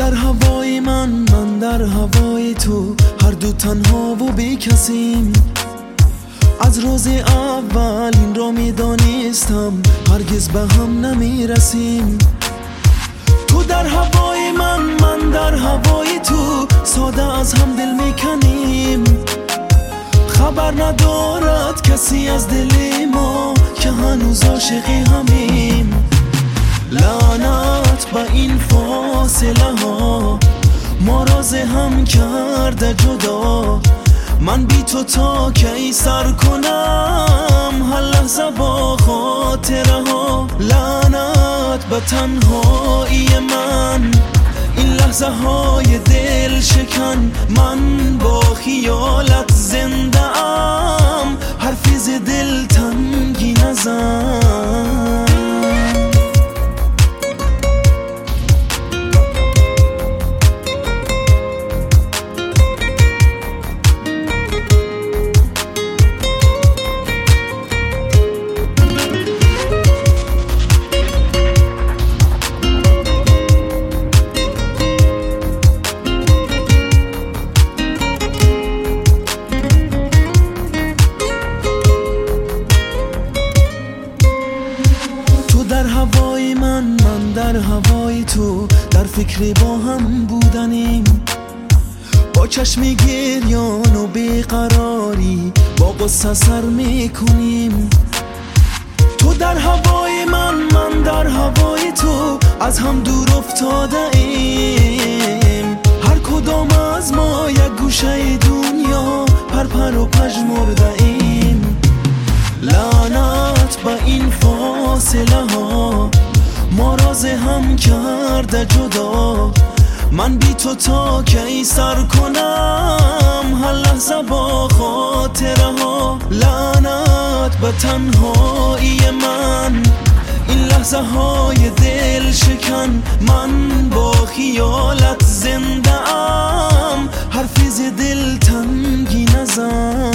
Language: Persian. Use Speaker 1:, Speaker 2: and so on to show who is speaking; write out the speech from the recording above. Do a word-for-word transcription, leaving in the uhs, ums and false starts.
Speaker 1: در هوای من، من در هوای تو، هر دو تنها و بی کسیم. از روز اول این را می دانستم هرگز به هم نمی رسیم. تو در هوای من، من در هوای تو، ساده از هم دل می کنیم. خبر ندارد کسی از دل ما که هنوز عاشقی همیم. لعنت به این فاصله ها، ما راز هم کرده جدا. من بی تو تا کی سر کنم هر لحظه با خاطره ها. لعنت به تنهایی من، این لحظه های دل شکن. من با خیالت زنده ام، حرفی ز دل تنگی نزن. در هوای من، من در هوای تو، در فکر با هم بودنیم. با چشم گریان و بیقراری با غصه سر میکنیم. تو در هوای من، من در هوای تو، از هم دور افتاده ایم. هر کدام از ما یک گوشه دنیا پرپر و پژمرده ایم. لعنت به این فاصله ها، ما راز هم کرده جدا. من بی تو تا کی سر کنم هر لحظه با خاطره ها. لعنت به تنهایی من، این لحظه های دل شکن. من با خیالت زنده ام، حرفی ز دل تنگی نزن.